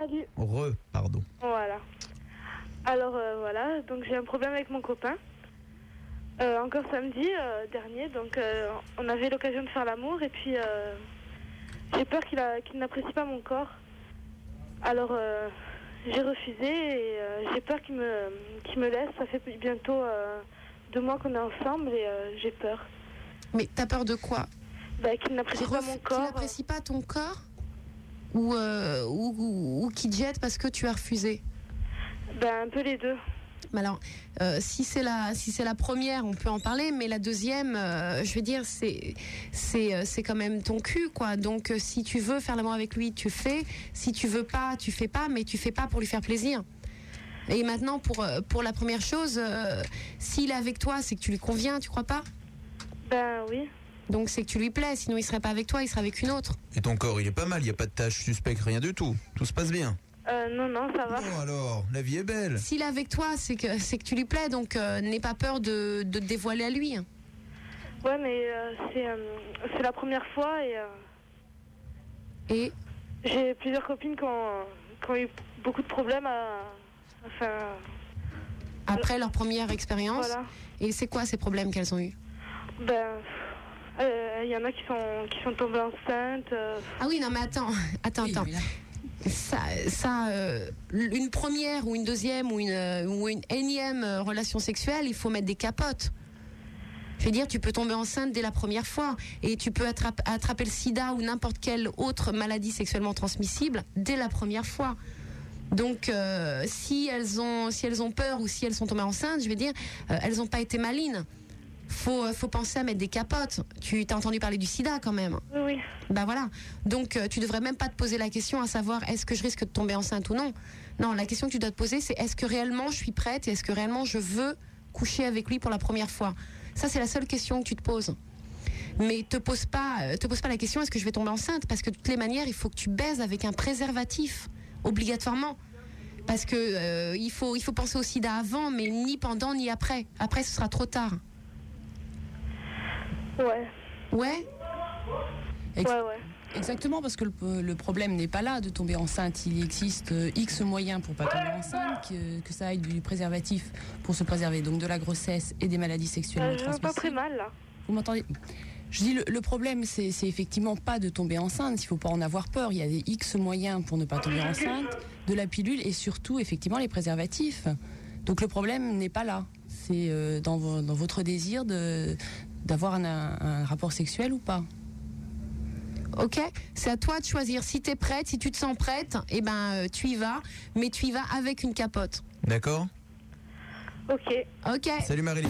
Salut. Pardon. Voilà. Alors voilà, donc j'ai un problème avec mon copain. Encore samedi dernier, donc on avait l'occasion de faire l'amour et puis j'ai peur qu'il n'apprécie pas mon corps. Alors j'ai refusé et j'ai peur qu'il me laisse. Ça fait bientôt 2 mois qu'on est ensemble et j'ai peur. Mais t'as peur de quoi? Qu'il n'apprécie pas mon corps. Qu'il n'apprécie pas ton corps ou qu'il te jette parce que tu as refusé? Un peu les deux. Mais alors, si c'est la première, on peut en parler, mais la deuxième, je veux dire, c'est quand même ton cul, quoi. Donc, si tu veux faire l'amour avec lui, tu fais. Si tu veux pas, tu fais pas, mais tu fais pas pour lui faire plaisir. Et maintenant, pour la première chose, s'il est avec toi, c'est que tu lui conviens, tu crois pas? Oui. Donc, c'est que tu lui plais, sinon il serait pas avec toi, il serait avec une autre. Et ton corps, il est pas mal, il n'y a pas de taches suspectes, rien du tout. Tout se passe bien. Non, ça va. Bon alors, la vie est belle. S'il est avec toi, c'est que tu lui plais, donc n'aie pas peur de te dévoiler à lui. Ouais, mais c'est la première fois et j'ai plusieurs copines qui ont eu beaucoup de problèmes après leur première expérience. Voilà. Et c'est quoi ces problèmes qu'elles ont eu? Il y en a qui sont tombées enceintes. Ah oui, non mais attends. Une première ou une deuxième ou une énième relation sexuelle, il faut mettre des capotes. Je veux dire, tu peux tomber enceinte dès la première fois et tu peux attraper le sida ou n'importe quelle autre maladie sexuellement transmissible dès la première fois. Donc, si elles ont peur ou si elles sont tombées enceintes, je veux dire, elles n'ont pas été malines. Faut penser à mettre des capotes. Tu t'as entendu parler du sida quand même? Oui. Voilà. Donc tu devrais même pas te poser la question à savoir est-ce que je risque de tomber enceinte ou non. Non, la question que tu dois te poser, c'est est-ce que réellement je suis prête et est-ce que réellement je veux coucher avec lui pour la première fois. Ça, c'est la seule question que tu te poses. Mais te pose pas la question est-ce que je vais tomber enceinte, parce que de toutes les manières, il faut que tu baises avec un préservatif obligatoirement. Parce que il faut penser au sida avant, mais ni pendant ni après. Après, ce sera trop tard. Ouais. Ouais. Exactement, parce que le problème n'est pas là de tomber enceinte. Il existe X moyens pour pas tomber enceinte, que ça aille du préservatif pour se préserver donc de la grossesse et des maladies sexuellement transmissibles. Je pas très mal là. Vous m'entendez? Je dis le problème c'est effectivement pas de tomber enceinte, il faut pas en avoir peur. Il y a des X moyens pour ne pas tomber enceinte, de la pilule et surtout effectivement les préservatifs. Donc le problème n'est pas là. C'est dans votre désir d'avoir un rapport sexuel ou pas. Ok, c'est à toi de choisir. Si t'es prête, si tu te sens prête, tu y vas, mais tu y vas avec une capote. D'accord. Ok. Salut Marie-Lise.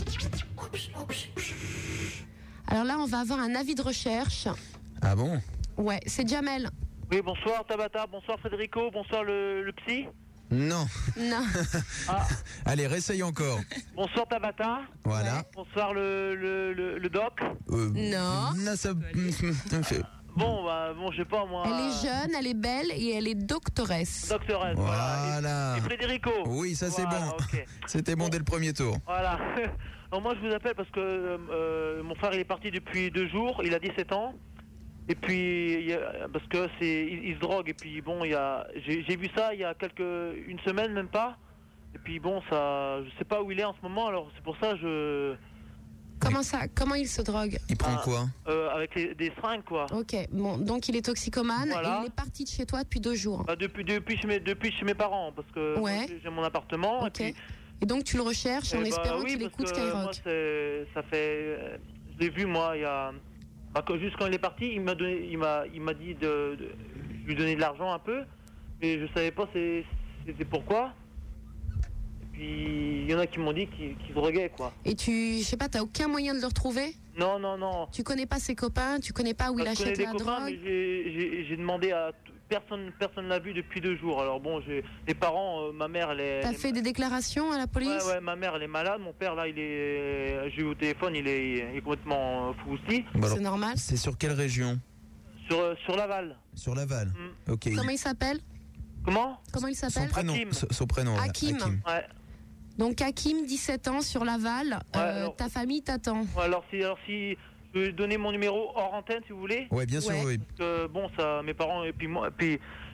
Alors là, on va avoir un avis de recherche. Ah bon? Ouais, c'est Jamel. Oui, bonsoir Tabata, bonsoir Federico, bonsoir le psy. Non. Ah. Allez, réessaye encore. Bonsoir Tabata. Voilà. Ouais. Bonsoir le doc. Non. Ça fait... Bon, je sais pas moi. Elle est jeune, elle est belle et elle est doctoresse. Doctoresse, voilà. Et Federico. Oui, ça c'est voilà, bon. Okay. C'était bon dès le premier tour. Voilà. Alors moi je vous appelle parce que mon frère il est parti depuis 2 jours, il a 17 ans. Et puis parce que il se drogue et puis bon j'ai vu ça il y a une semaine même pas. Et puis bon ça je sais pas où il est en ce moment, alors c'est pour ça Comment il se drogue? Il prend quoi? Avec des seringues quoi. Ok, bon, donc il est toxicomane. Voilà. Et il est parti de chez toi depuis 2 jours. Depuis chez mes parents parce que moi, j'ai mon appartement. Ok. Et donc tu le recherches en espérant qu'il écoute Skyrock. Moi, ça fait je l'ai vu moi il y a juste quand il est parti, il m'a dit de lui donner de l'argent un peu, mais je savais pas c'était pourquoi. Et puis il y en a qui m'ont dit qu'il droguait quoi. Et je sais pas, t'as aucun moyen de le retrouver? Non. Tu connais pas ses copains, tu connais pas où il achète la drogue? Mais j'ai demandé à personne l'a vu depuis 2 jours. Alors bon, les parents, ma mère elle est. T'as fait des déclarations à la police? Ouais, ma mère elle est malade, mon père là j'ai eu au téléphone, il est complètement fou aussi. C'est normal. C'est sur quelle région? Sur Laval. Sur Laval. Ok. Comment il s'appelle? Comment il s'appelle? Son prénom. Hakim. Ouais. Donc Hakim, 17 ans, sur Laval. Ta famille t'attend. Alors si je peux donner mon numéro hors antenne si vous voulez. Ouais, bien sûr, oui. Parce que bon, ça, mes parents et puis moi, puis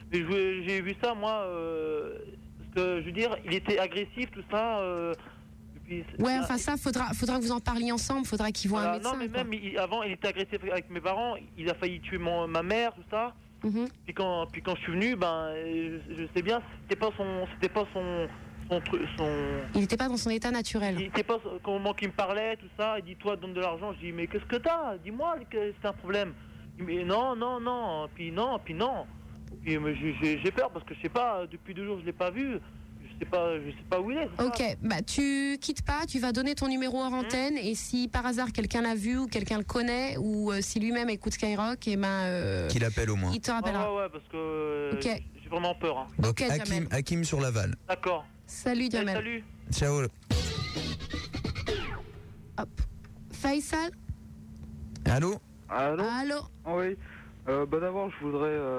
Mais j'ai vu ça, moi, parce que, je veux dire, il était agressif, tout ça. Ouais, enfin ça, faudra que vous en parliez ensemble, faudra qu'il voit un médecin. Non, mais quoi. même, avant, il était agressif avec mes parents, il a failli tuer ma mère, tout ça. Puis quand je suis venu, ben, je sais bien, c'était pas son Il n'était pas dans son état naturel. Il était pas comment qu'il me parlait, tout ça. Il dit toi donne de l'argent. Je dis mais qu'est-ce que t'as? Dis-moi que c'est un problème. Il me dit non. Puis non. Puis j'ai peur parce que je sais pas. Depuis 2 jours je l'ai pas vu. Je sais pas où il est. Ok, bah tu quittes pas. Tu vas donner ton numéro hors antenne et si par hasard quelqu'un l'a vu ou quelqu'un le connaît ou si lui-même écoute Skyrock, et qu'il appelle au moins. Il te rappellera. Ouais, parce que Ok. j'ai vraiment peur. Hein. Donc Ok, Jamel. Hakim sur Laval. D'accord. Salut Jamel. Salut. Ciao. Hop. Faisal. Allô? Allô. Oui. D'abord, je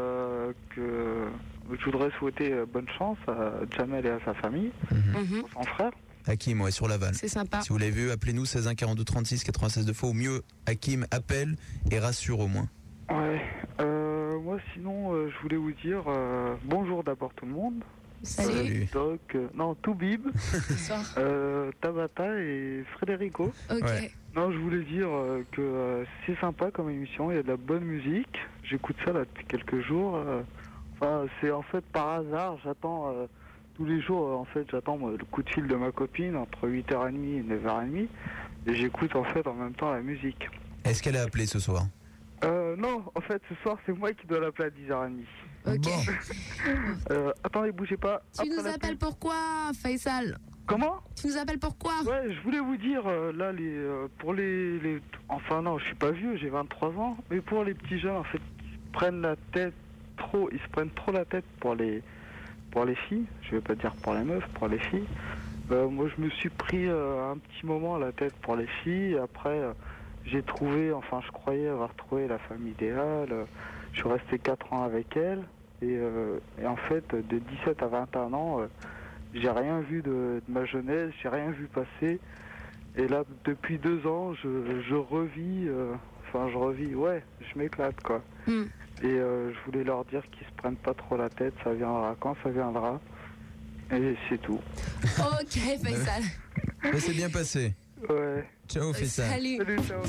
voudrais souhaiter bonne chance à Jamel et à sa famille, son frère. Hakim, ouais, sur Laval. C'est sympa. Si vous l'avez vu, appelez-nous 16 1 42 36 96 2 fois. Au mieux, Hakim appelle et rassure au moins. Ouais. Moi, sinon, je voulais vous dire bonjour d'abord tout le monde. Salut. Donc, Toubib, Bonsoir. Tabata et Frédérico. Ok. Ouais. Non, je voulais dire que c'est sympa comme émission, il y a de la bonne musique. J'écoute ça là depuis quelques jours. C'est en fait par hasard, j'attends tous les jours, j'attends le coup de fil de ma copine entre 8h30 et 9h30 et j'écoute en fait en même temps la musique. Est-ce qu'elle a appelé ce soir? Non, en fait ce soir c'est moi qui dois l'appeler à 10h30. Ok. Bon. Attendez, bougez pas. Tu nous appelles pourquoi, Faisal? Comment? Tu nous appelles pourquoi? Ouais, je voulais vous dire, là, pour les... Enfin non, je suis pas vieux, j'ai 23 ans, mais pour les petits jeunes, en fait, qui se prennent trop la tête pour les filles, je vais pas dire pour les meufs, pour les filles. Moi, je me suis pris un petit moment à la tête pour les filles, après, j'ai trouvé, je croyais avoir trouvé la femme idéale, je suis resté 4 ans avec elle, et en fait, de 17 à 21 ans... j'ai rien vu de ma jeunesse, j'ai rien vu passer. Et là, depuis 2 ans, je revis, je m'éclate, quoi. Et je voulais leur dire qu'ils se prennent pas trop la tête, ça viendra quand ça viendra. Et c'est tout. Ok, Faisal. Mais c'est bien passé. Ouais. Ciao, Faisal. Salut. Salut, ciao.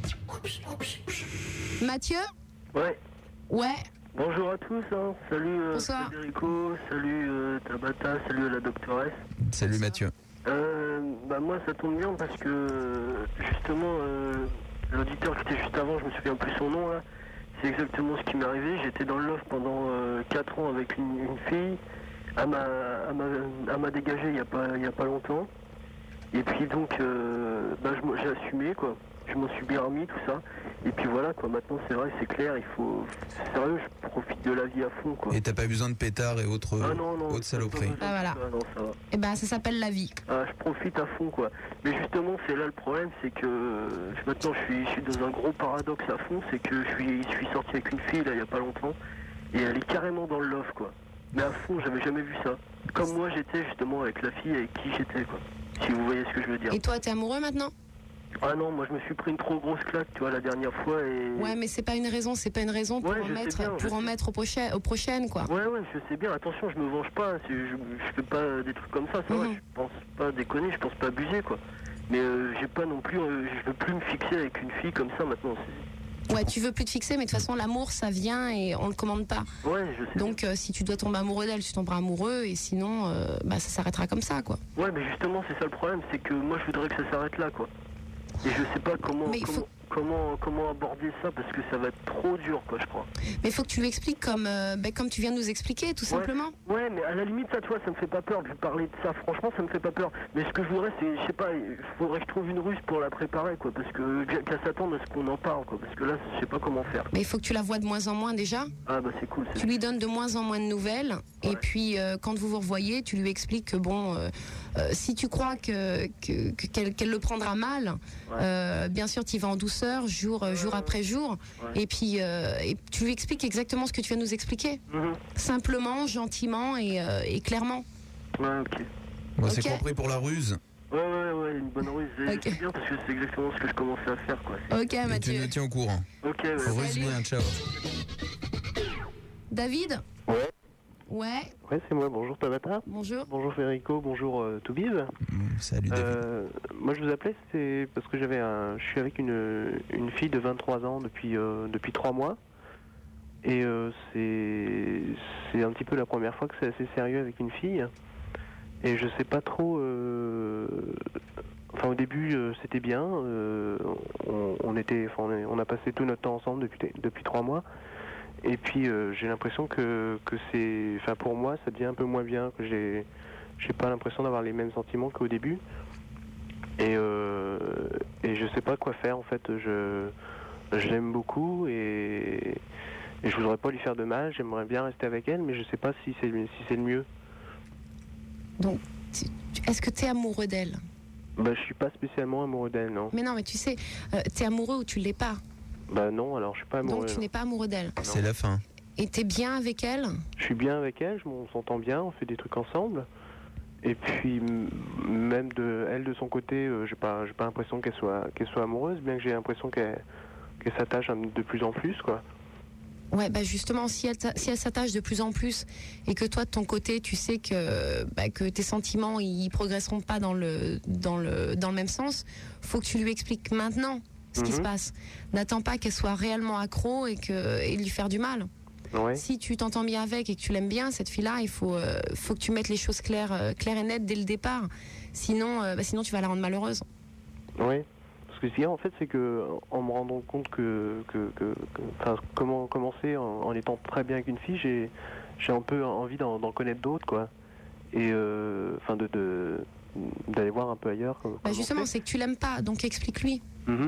Mathieu? Ouais. Ouais. Bonjour à tous, hein. Salut Bonsoir. Federico, salut Tabata, salut à la doctoresse. Salut Mathieu. Moi ça tombe bien parce que justement l'auditeur qui était juste avant, je me souviens plus son nom là, c'est exactement ce qui m'est arrivé. J'étais dans le loft pendant 4 ans avec une fille, elle m'a dégagé il y a pas longtemps. Et puis donc j'ai assumé quoi. Je m'en suis bien remis, tout ça. Et puis voilà, quoi. Maintenant, c'est vrai, c'est clair, sérieux, je profite de la vie à fond, quoi. Et t'as pas besoin de pétard et autres saloperies. Ah, voilà. Non, ça va. Et ben, ça s'appelle la vie. Je profite à fond, quoi. Mais justement, c'est là le problème, c'est que maintenant, je suis dans un gros paradoxe à fond, c'est que je suis sorti avec une fille, là, il y a pas longtemps, et elle est carrément dans le loft, quoi. Mais à fond, j'avais jamais vu ça. Comme moi, j'étais justement avec la fille avec qui j'étais, quoi. Si vous voyez ce que je veux dire. Et toi, t'es amoureux maintenant? Ah non, moi je me suis pris une trop grosse claque, tu vois, la dernière fois et... Ouais, mais c'est pas une raison pour en mettre aux prochaines, quoi. Ouais, je sais bien, attention, je me venge pas, je fais pas des trucs comme ça, va, je pense pas déconner, je pense pas abuser, quoi. Mais j'ai pas non plus, je veux plus me fixer avec une fille comme ça maintenant. Ouais, tu veux plus te fixer, mais de toute façon, l'amour, ça vient et on le commande pas. Ouais, je sais. Donc, si tu dois tomber amoureux d'elle, tu tomberas amoureux, et sinon, ça s'arrêtera comme ça, quoi. Ouais, mais justement, c'est ça le problème, c'est que moi, je voudrais que ça s'arrête là, quoi. Et je sais pas comment aborder ça, parce que ça va être trop dur, quoi, je crois. Mais il faut que tu lui expliques comme tu viens de nous expliquer, tout simplement. Ouais, mais à la limite, ça, toi, ça me fait pas peur de lui parler de ça. Franchement, ça me fait pas peur. Mais ce que je voudrais, c'est, je sais pas, il faudrait que je trouve une ruse pour la préparer, quoi. Parce que qu'à s'attendre à ce qu'on en parle, quoi. Parce que là, je sais pas comment faire. Mais il faut que tu la vois de moins en moins déjà. Ah bah c'est cool. Tu lui donnes de moins en moins de nouvelles. Ouais. Et puis, quand vous revoyez, tu lui expliques que si tu crois qu'elle le prendra mal, bien sûr, tu y vas en douceur, jour après jour. Ouais. Et puis, tu lui expliques exactement ce que tu viens de nous expliquer. Simplement, gentiment et clairement. Ouais, ok. Bon, c'est compris pour la ruse. Ouais, une bonne ruse. C'est bien parce que c'est exactement ce que je commençais à faire, quoi. Ok, Mathieu. Tu nous tiens au courant. Ok, ouais. Ruse bien, ciao. David ? Ouais. Ouais, Ouais, c'est moi. Bonjour Tabata. bonjour. Bonjour Federico. Bonjour Toubib. Salut David. Moi, je vous appelais, c'est parce que je suis avec une fille de 23 ans depuis 3 mois. Et c'est un petit peu la première fois que c'est assez sérieux avec une fille. Et je sais pas trop. Enfin, au début, c'était bien. On a passé tout notre temps ensemble depuis 3 mois. Et puis, j'ai l'impression que c'est. Enfin, pour moi, ça devient un peu moins bien. Que j'ai pas l'impression d'avoir les mêmes sentiments qu'au début. Et je sais pas quoi faire en fait. Je l'aime beaucoup et je voudrais pas lui faire de mal. J'aimerais bien rester avec elle, mais je sais pas si c'est le mieux. Donc, est-ce que tu es amoureux d'elle? Bah, je suis pas spécialement amoureux d'elle, non. Mais non, mais tu sais, tu es amoureux ou tu l'es pas. Bah non, alors je suis pas amoureux. Donc tu n'es pas amoureux d'elle. C'est la fin. Et tu es bien avec elle? Je suis bien avec elle, on s'entend bien, on fait des trucs ensemble. Et puis même elle de son côté, j'ai pas l'impression qu'elle soit amoureuse, bien que j'ai l'impression qu'elle s'attache de plus en plus, quoi. Ouais, bah justement, si elle s'attache de plus en plus et que toi de ton côté, tu sais que tes sentiments ils progresseront pas dans le même sens, faut que tu lui expliques maintenant ce qui se passe. N'attends pas qu'elle soit réellement accro et lui faire du mal. Ouais. Si tu t'entends bien avec et que tu l'aimes bien, cette fille-là, il faut que tu mettes les choses claires et nettes dès le départ. Sinon tu vas la rendre malheureuse. Oui. Parce que ce qu'il y a en fait, c'est que en me rendant compte comment commencer en étant très bien avec une fille, j'ai un peu envie d'en connaître d'autres, quoi. Et d'aller voir un peu ailleurs. Justement, c'est que tu l'aimes pas, donc explique-lui.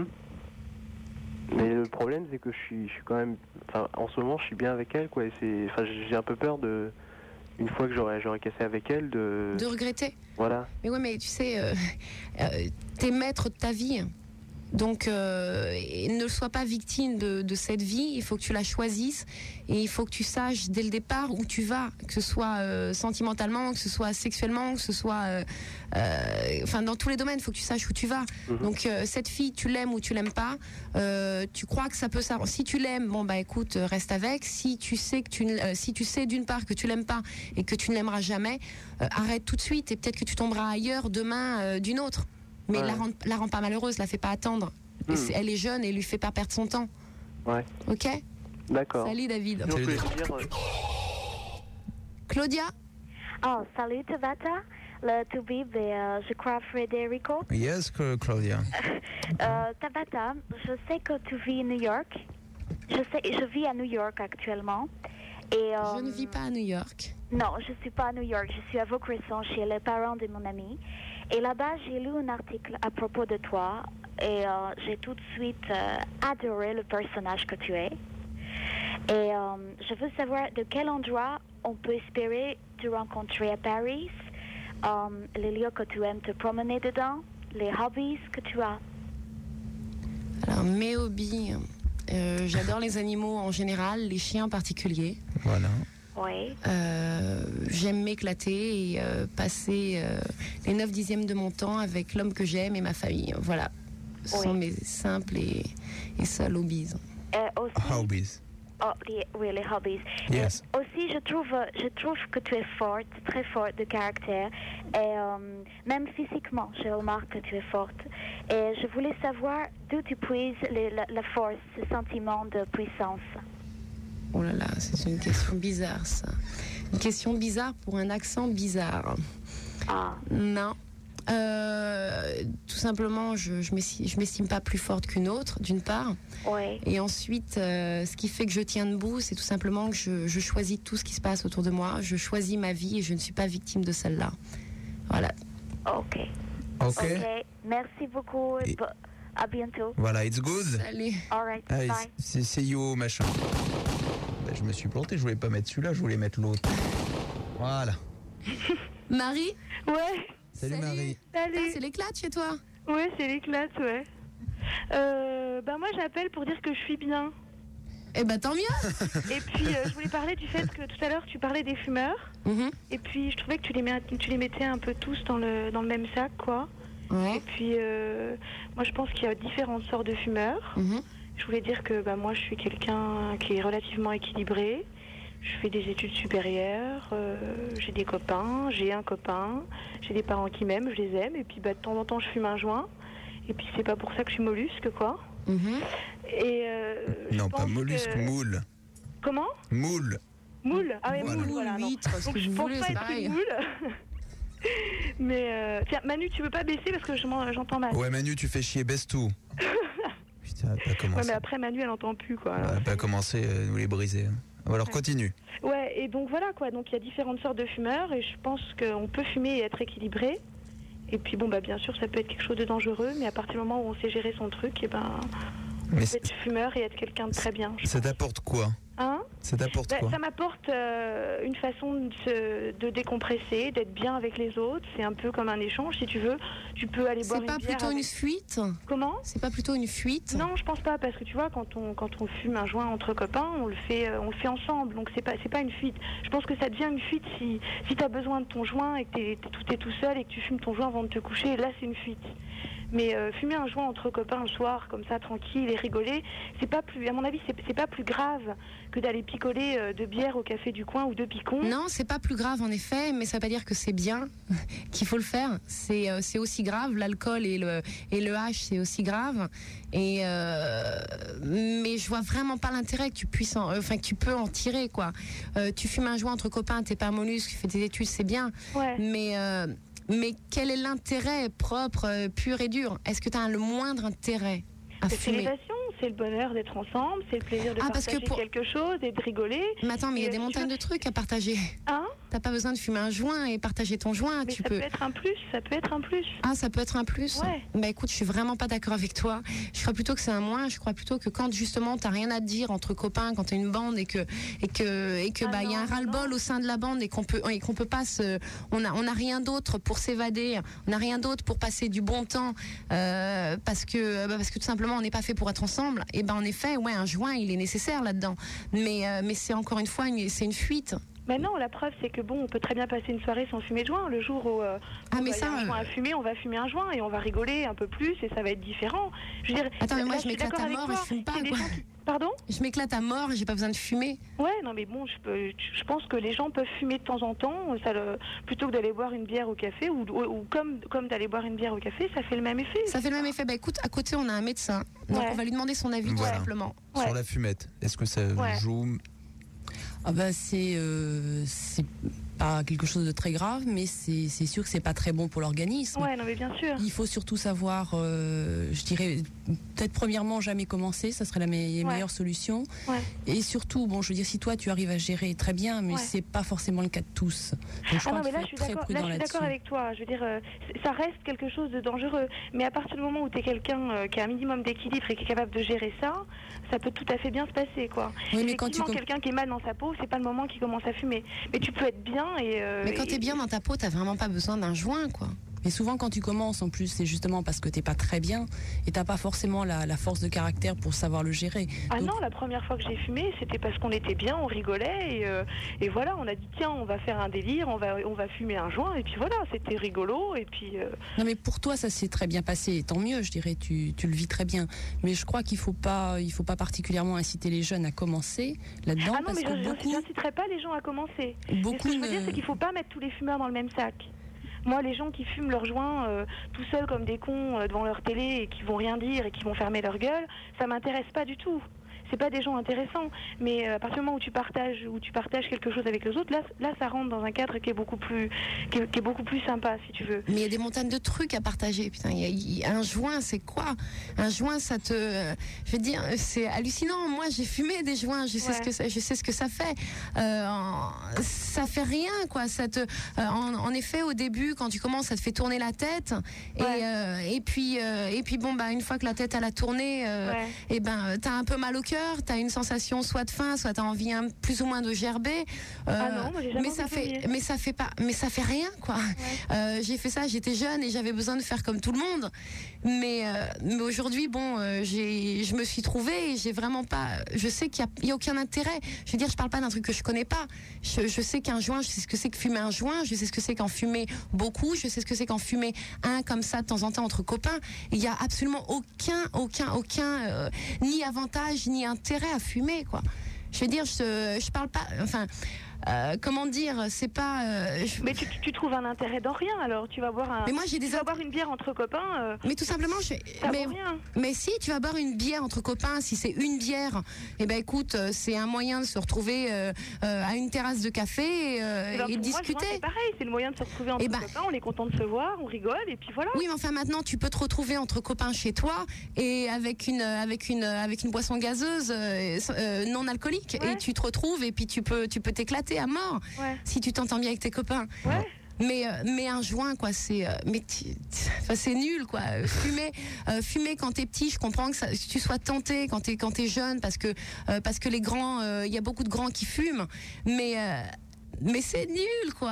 Mais le problème, c'est que je suis quand même, en ce moment, je suis bien avec elle, quoi. Et j'ai un peu peur une fois que j'aurais cassé avec elle, de regretter. Voilà. Mais ouais, mais tu sais, t'es maître de ta vie. Donc, ne sois pas victime de cette vie. Il faut que tu la choisisses et il faut que tu saches dès le départ où tu vas, que ce soit sentimentalement, que ce soit sexuellement, que ce soit, dans tous les domaines, il faut que tu saches où tu vas. Donc, cette fille, tu l'aimes ou tu l'aimes pas. Tu crois que ça peut s'arranger. Si tu l'aimes, bon bah écoute, reste avec. Si tu sais d'une part que tu l'aimes pas et que tu ne l'aimeras jamais, arrête tout de suite et peut-être que tu tomberas ailleurs demain d'une autre. Mais la rend pas malheureuse, la fait pas attendre. Elle est jeune et lui fait pas perdre son temps. Ouais. Ok? D'accord. Salut David. Salut, Claudia? Oh, salut Tabata, le Toubib et je crois Federico. Yes, Claudia. Tabata, je sais que tu vis à New York. Je vis à New York actuellement. Et, je ne vis pas à New York. Non, je suis pas à New York. Je suis à Vaucresson chez les parents de mon ami. Et là-bas, j'ai lu un article à propos de toi et j'ai tout de suite adoré le personnage que tu es. Et je veux savoir de quel endroit on peut espérer te rencontrer à Paris, les lieux que tu aimes te promener dedans, les hobbies que tu as. Alors, mes hobbies, j'adore les animaux en général, les chiens en particulier. Voilà. Oui. J'aime m'éclater et passer les 9/10 de mon temps avec l'homme que j'aime et ma famille. Voilà. Ce sont mes simples et seuls hobbies. Hobbies. Oh, les hobbies. Yes. Aussi, je trouve que tu es forte, très forte de caractère. Et même physiquement, je remarque que tu es forte. Et je voulais savoir d'où tu puises la force, ce sentiment de puissance. Oh là là, c'est une question bizarre, ça. Une question bizarre pour un accent bizarre. Ah. Non. Tout simplement, je m'estime pas plus forte qu'une autre, d'une part. Oui. Et ensuite, ce qui fait que je tiens debout, c'est tout simplement que je choisis tout ce qui se passe autour de moi. Je choisis ma vie et je ne suis pas victime de celle-là. Voilà. Ok. Merci beaucoup. À bientôt. Voilà, it's good. Salut. All right. Allez, Bye. c'est yo, machin. Je me suis planté, je voulais pas mettre celui-là, je voulais mettre l'autre. Voilà. Marie? Ouais. Salut Marie. Salut. C'est l'éclate chez toi? Ouais, c'est l'éclate, ouais. Moi j'appelle pour dire que je suis bien. Eh ben tant mieux. Et puis je voulais parler du fait que tout à l'heure tu parlais des fumeurs. Et puis je trouvais que tu les mettais un peu tous dans le même sac, quoi. Ouais. Et puis moi je pense qu'il y a différentes sortes de fumeurs. Je voulais dire que moi je suis quelqu'un qui est relativement équilibré. je fais des études supérieures, j'ai des copains, j'ai un copain, j'ai des parents qui m'aiment, je les aime, et puis de temps en temps je fume un joint, et puis c'est pas pour ça que je suis mollusque, quoi. Et non, pas mollusque, moule. Comment? Moule. Moule. Ah oui, Voilà. moule, voilà. Donc je pense pas être une moule. Mais tiens, Manu, tu veux pas baisser parce que j'entends mal. Ouais, Manu, tu fais chier, baisse tout. Putain, elle a pas commencé. Ouais, mais après Manu, elle entend plus, quoi. Elle a pas commencé à nous les briser. Alors continue. Ouais, et donc voilà, quoi. Donc il y a différentes sortes de fumeurs et je pense qu'on peut fumer et être équilibré. Et puis bon, bah bien sûr, ça peut être quelque chose de dangereux, mais à partir du moment où on sait gérer son truc, et ben, on peut être fumeur et être quelqu'un de très bien. Ça t'apporte quoi? Hein? Ça t'apporte quoi? Ça m'apporte une façon de décompresser, d'être bien avec les autres. C'est un peu comme un échange, si tu veux. Tu peux aller boire une bière. C'est pas plutôt une fuite? Comment? C'est pas plutôt une fuite? Non, je pense pas, parce que tu vois, quand on fume un joint entre copains, on le fait ensemble. Donc c'est pas une fuite. Je pense que ça devient une fuite si tu as besoin de ton joint et que t'es tout seul et que tu fumes ton joint avant de te coucher. Là, c'est une fuite. Mais fumer un joint entre copains le soir, comme ça, tranquille et rigoler, c'est pas plus, à mon avis, c'est pas plus grave que d'aller picoler de bière au café du coin ou de picon. Non, c'est pas plus grave en effet, mais ça veut pas dire que c'est bien, qu'il faut le faire. C'est aussi grave, l'alcool et le hash, c'est aussi grave. Et mais je vois vraiment pas l'intérêt que tu puisses, que tu peux en tirer, quoi. Tu fumes un joint entre copains, t'es pas un mollusque, tu fais tes études, c'est bien. Ouais. Mais quel est l'intérêt propre, pur et dur? Est-ce que tu as le moindre intérêt à fumer? C'est l'élévation, c'est le bonheur d'être ensemble, c'est le plaisir de partager quelque chose et de rigoler. Mais attends, mais il y a des montagnes de trucs à partager. Hein? T'as pas besoin de fumer un joint et partager ton joint. Mais ça peut être un plus, ça peut être un plus. Ah, ça peut être un plus? Ouais. Bah écoute, je suis vraiment pas d'accord avec toi. Je crois plutôt que c'est un moins. Je crois plutôt que quand justement t'as rien à te dire entre copains, quand t'as une bande et que bah il y a un ras-le-bol au sein de la bande et qu'on peut pas on a rien d'autre pour s'évader, on n'a rien d'autre pour passer du bon temps parce que tout simplement on n'est pas fait pour être ensemble. Et ben en effet, ouais, un joint il est nécessaire là-dedans. Mais c'est encore une fois c'est une fuite. Mais non, la preuve c'est que bon, on peut très bien passer une soirée sans fumer de joint. Le jour où il y a un joint à fumer, on va fumer un joint et on va rigoler un peu plus et ça va être différent. Je veux dire, attends, mais moi je m'éclate à mort et je fume pas, quoi. Pardon? Je m'éclate à mort et j'ai pas besoin de fumer. Ouais, non mais bon, je pense que les gens peuvent fumer de temps en temps, plutôt que d'aller boire une bière au café ou comme d'aller boire une bière au café, ça fait le même effet. Ça fait le même effet. Bah écoute, à côté on a un médecin, donc on va lui demander son avis tout simplement. Sur la fumette, est-ce que ça joue? Ah bah c'est pas quelque chose de très grave, mais c'est sûr que c'est pas très bon pour l'organisme. Ouais, non mais bien sûr. Il faut surtout savoir, je dirais, peut-être premièrement jamais commencer, ça serait la meilleure solution. Ouais. Et surtout, bon, je veux dire, si toi tu arrives à gérer très bien, mais c'est pas forcément le cas de tous. Donc, je crois qu'il faut être très prudent là-dessus. Je suis d'accord avec toi. Je veux dire, ça reste quelque chose de dangereux. Mais à partir du moment où tu es quelqu'un qui a un minimum d'équilibre et qui est capable de gérer ça, ça peut tout à fait bien se passer, quoi. Oui, mais quand quelqu'un qui est mal dans sa peau, c'est pas le moment qu'il commence à fumer. Mais tu peux être bien et. Mais quand t'es bien dans ta peau, t'as vraiment pas besoin d'un joint, quoi. Mais souvent quand tu commences, en plus, c'est justement parce que t'es pas très bien et t'as pas forcément la force de caractère pour savoir le gérer. Ah non, la première fois que j'ai fumé, c'était parce qu'on était bien, on rigolait et voilà, on a dit tiens, on va faire un délire, on va fumer un joint et puis voilà, c'était rigolo et puis. Non mais pour toi ça s'est très bien passé, tant mieux, je dirais, tu le vis très bien. Mais je crois qu'il faut pas particulièrement inciter les jeunes à commencer là-dedans. Ah non, parce mais que j'inciterai pas les gens à commencer. Beaucoup ce que je veux dire, c'est qu'il faut pas mettre tous les fumeurs dans le même sac. Moi, les gens qui fument leurs joints tout seuls comme des cons devant leur télé et qui vont rien dire et qui vont fermer leur gueule, ça m'intéresse pas du tout. C'est pas des gens intéressants, mais à partir du moment où tu partages quelque chose avec les autres, là ça rentre dans un cadre qui est beaucoup plus sympa, si tu veux. Mais il y a des montagnes de trucs à partager. Putain, un joint, c'est quoi? Un joint, ça te, je veux dire, c'est hallucinant. Moi, j'ai fumé des joints, je sais ce que ça fait. Ça fait rien, quoi. Ça te, en effet, au début, quand tu commences, ça te fait tourner la tête. Et puis bon, bah une fois que la tête elle a tourné, et ben t'as un peu mal au cœur. T'as une sensation soit de faim, soit t'as envie plus ou moins de gerber. Non, moi, j'ai jamais mais ça fait rien, quoi. Ouais. J'ai fait ça, j'étais jeune et j'avais besoin de faire comme tout le monde. Mais aujourd'hui, bon, je me suis trouvée et j'ai vraiment pas. Je sais qu'il y a aucun intérêt. Je veux dire, je parle pas d'un truc que je connais pas. Je sais qu'un joint, je sais ce que c'est que fumer un joint, je sais ce que c'est qu'en fumer beaucoup, je sais ce que c'est qu'en fumer un comme ça de temps en temps entre copains. Il y a absolument aucun ni avantage ni intérêt à fumer, quoi. Je veux dire, je parle pas. Enfin, comment dire, c'est pas. Mais tu trouves un intérêt dans rien, alors tu vas boire Mais moi, j'ai tu vas boire une bière entre copains. Mais tout simplement, ça vaut rien. Mais si tu vas boire une bière entre copains, si c'est une bière, eh ben écoute, c'est un moyen de se retrouver à une terrasse de café et discuter. Moi, c'est pareil, c'est le moyen de se retrouver entre copains. On est content de se voir, on rigole et puis voilà. Oui, mais enfin maintenant, tu peux te retrouver entre copains chez toi et avec une boisson gazeuse non alcoolique et tu te retrouves et puis tu peux t'éclater à mort si tu t'entends bien avec tes copains. Ouais. Mais un joint, quoi, c'est nul, quoi. Fumer quand t'es petit, je comprends que tu sois tenté quand t'es jeune, parce que les grands, il y a beaucoup de grands qui fument, mais c'est nul, quoi.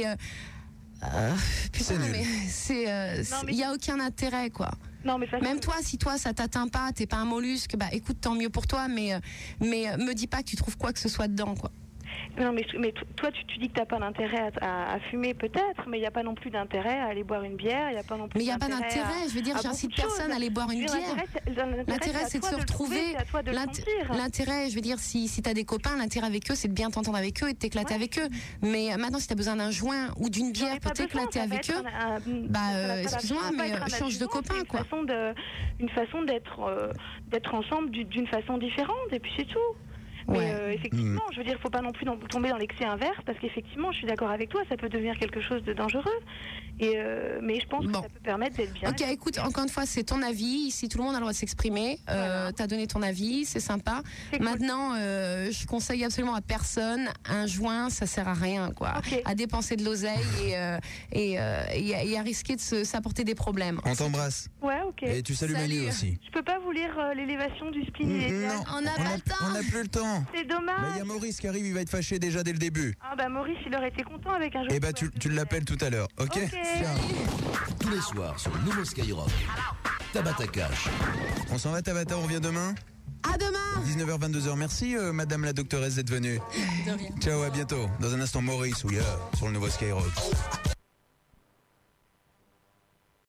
Putain, mais il y a aucun intérêt, quoi. Non, mais même toi, si toi ça t'atteint pas, t'es pas un mollusque, bah écoute, tant mieux pour toi, mais me dis pas que tu trouves quoi que ce soit dedans, quoi. Non, mais toi, tu dis que t'as pas d'intérêt à fumer, peut-être, mais il n'y a pas non plus d'intérêt à aller boire une bière, il n'y a pas non plus. Mais il n'y a pas d'intérêt, je veux dire, j'incite personne à aller boire une bière. L'intérêt, c'est de se retrouver. L'intérêt, je veux dire, si t'as des copains, l'intérêt avec eux, c'est de bien t'entendre avec eux et de t'éclater avec eux. Mais maintenant, si t'as besoin d'un joint ou d'une bière pour t'éclater avec eux, excuse-moi, mais change de copain, quoi. Une façon d'être ensemble d'une façon différente, et puis c'est tout. Mais effectivement, je veux dire, il ne faut pas non plus tomber dans l'excès inverse, parce qu'effectivement, je suis d'accord avec toi, ça peut devenir quelque chose de dangereux. Mais je pense que ça peut permettre d'être bien. Ok, écoute, encore une fois, c'est ton avis. Ici, tout le monde a le droit de s'exprimer. T'as donné ton avis, c'est sympa. Maintenant, je conseille absolument à personne un joint, ça sert à rien, quoi. À dépenser de l'oseille et à risquer de s'apporter des problèmes. On t'embrasse. Ouais, ok. Et tu salues Manu aussi. Je peux pas vous lire l'élévation du spleen. Non, on n'a pas le temps. On n'a plus le temps. C'est dommage. Mais il y a Maurice qui arrive, il va être fâché déjà dès le début. Ah bah Maurice, il aurait été content avec un jeu. Eh bah tu l'appelles tout à l'heure, ok? Tous les soirs sur le nouveau Skyrock. Tabata Cash. On s'en va Tabata, on revient demain? À demain 19h, 22h. Merci madame la doctoresse d'être venue. De rien. Ciao, à bientôt. Dans un instant Maurice, sur le nouveau Skyrock.